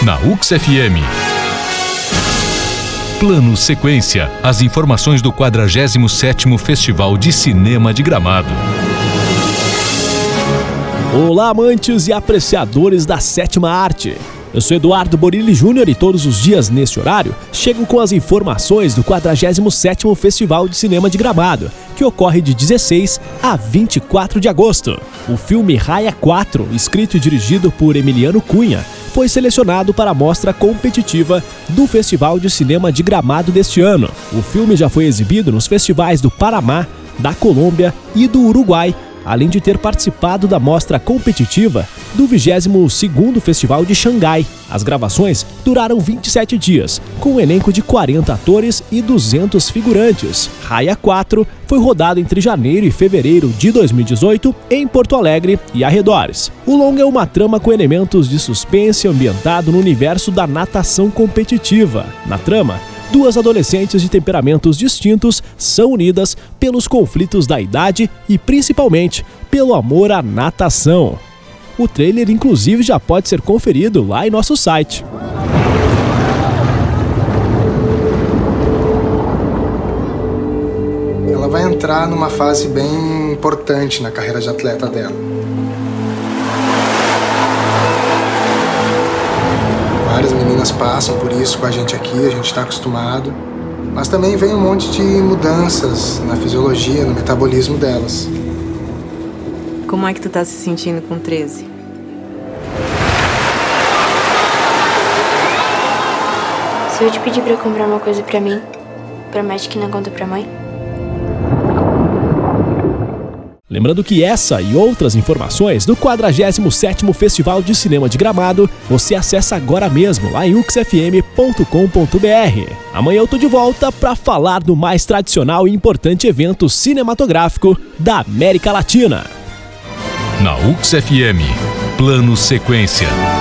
Na UX FM. Plano Sequência. As informações do 47º Festival de Cinema de Gramado. Olá, amantes e apreciadores da sétima arte. Eu sou Eduardo Borilli Júnior e todos os dias neste horário chego com as informações do 47º Festival de Cinema de Gramado, que ocorre de 16 a 24 de agosto. O filme Raya 4, escrito e dirigido por Emiliano Cunha, foi selecionado para a mostra competitiva do Festival de Cinema de Gramado deste ano. O filme já foi exibido nos festivais do Panamá, da Colômbia e do Uruguai, além de ter participado da mostra competitiva do 22º Festival de Xangai. As gravações duraram 27 dias, com um elenco de 40 atores e 200 figurantes. Raya 4 foi rodado entre janeiro e fevereiro de 2018 em Porto Alegre e arredores. O longa é uma trama com elementos de suspense ambientado no universo da natação competitiva. Na trama, duas adolescentes de temperamentos distintos são unidas pelos conflitos da idade e, principalmente, pelo amor à natação. O trailer, inclusive, já pode ser conferido lá em nosso site. Ela vai entrar numa fase bem importante na carreira de atleta dela. Várias meninas passam por isso com a gente aqui, a gente está acostumado. Mas também vem um monte de mudanças na fisiologia, no metabolismo delas. Como é que tu tá se sentindo com 13? Se eu te pedir pra comprar uma coisa pra mim, promete que não conta pra mãe? Lembrando que essa e outras informações do 47º Festival de Cinema de Gramado você acessa agora mesmo lá em uxfm.com.br. Amanhã eu tô de volta para falar do mais tradicional e importante evento cinematográfico da América Latina. Na UX FM. Plano Sequência.